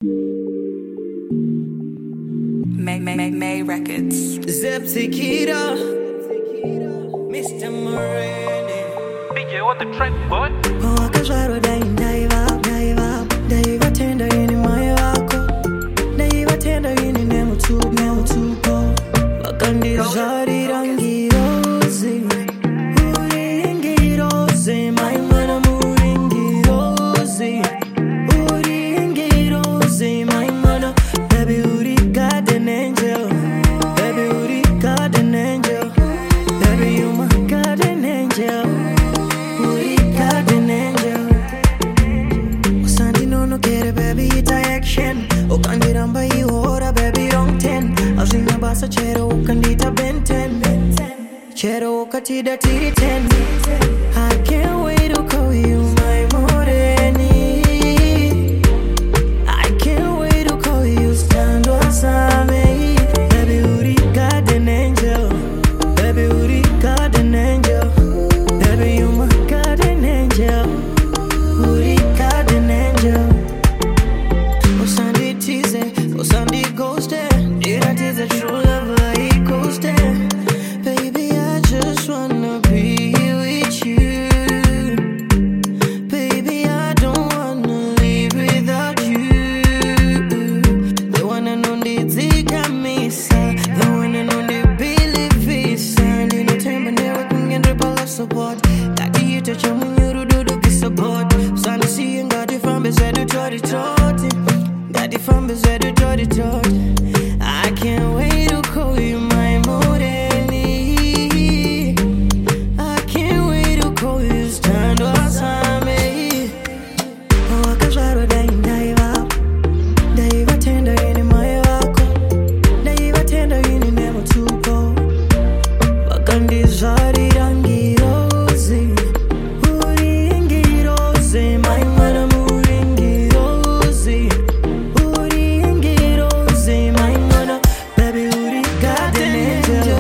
May Records. Zepsikita, Mr. Moreni. DJ on the track, boy. Wakazvaro daiva tenda ini mai vako, daiva tenda ini nemutupo vakandizvarira ngirozi, uri ngirozi, mai mwana muri ngirozi, uri ngirozi, mai mwana, baby uri garden angel, baby uri garden angel, baby you my garden angel, uri garden angel. Usandi no get it, baby it's action. Ukandiramba ihora, baby wrong 10. Azina basa chero ukandita benten. Chero ukatida tiri 10. I can't wait to call you my moreni. I can't wait to call you stand wasame. Baby uri garden angel, baby uri garden angel, baby you my garden angel, uri garden angel. Osandi tease, Osandi ghost there. It is a true love like ghost there. Baby I just wanna be with you. Baby I don't wanna live without you. The one and only Zika Misa, the one and only Billy Visa. Need no time but never can get a lot of support. That you touch your when you do be support. Sunday see you got it from beside the Toddy. Got it from beside the Toddy. I can't wait to call you my moreni. I can't wait to call you stand wasame. Wakazvaro daiva tenda ini mai vako, daiva tenda ini nemutupo vakandizvarira ngirozi, uri ngirozi, mai mwana muri ngirozi, uri ngirozi, mai mwana, baby uri garden angel.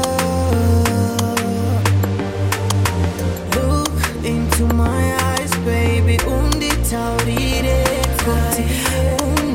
Look into my eyes, baby, unditaurire kuti